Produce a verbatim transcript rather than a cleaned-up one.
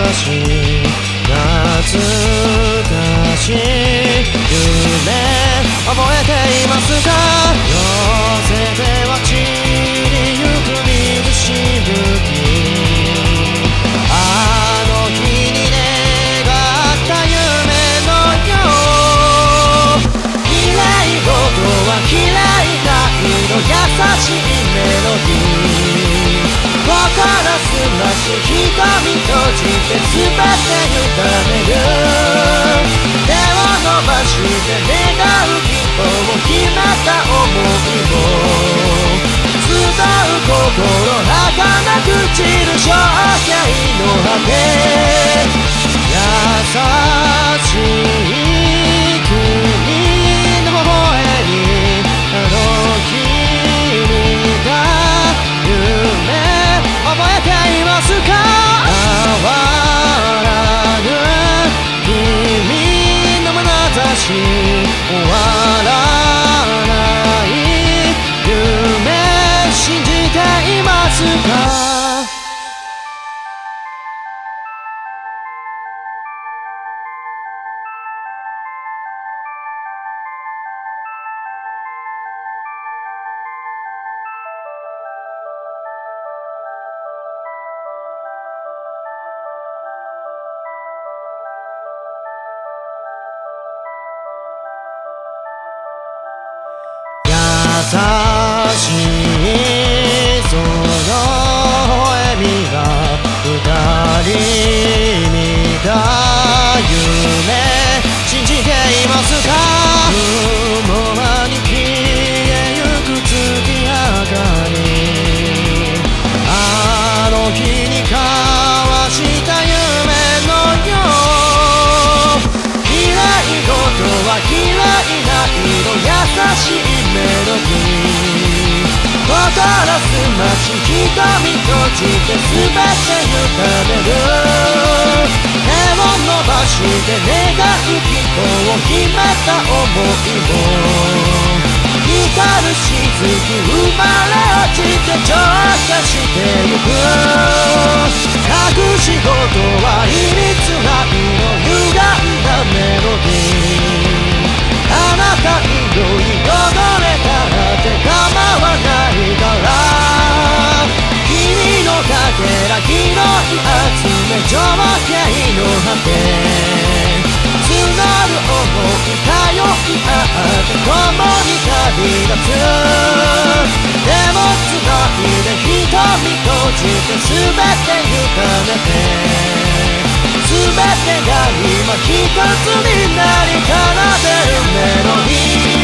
しい懐かしい夢覚えていますか？寄せては散りゆく水しぶき、あの日に願った夢のよう、綺麗事は嫌いだいの優しいメロディー、心すまし瞳閉じて全て委ねる、手を伸ばして願う希望、決めた想いを集う心儚く散る生涯の果て、優しい君の微笑み、あの君が夢覚えていますか？変わらぬ君の眼差し、終わらない夢信じていますか？優しいその微笑みが二人見た夢信じていますか？雲間に消えゆく月明かり、あの日に交わした夢のよう、嫌い事は嫌いないの優しいメロディー、心すまし瞳閉じて全て委ねる、手を伸ばして願う希望、決めた想いを光る雫生まれ落ちて浄化してゆく、隠し事は秘密ないの歪んだメロディー、あなた以上に踊れたらって構わないから、君のかけら拾い集め情景の果て、募る想い頼り合って共に旅立つ、手をつないで瞳閉じて全て委ねて、全てが今一つになり奏でるメロディー。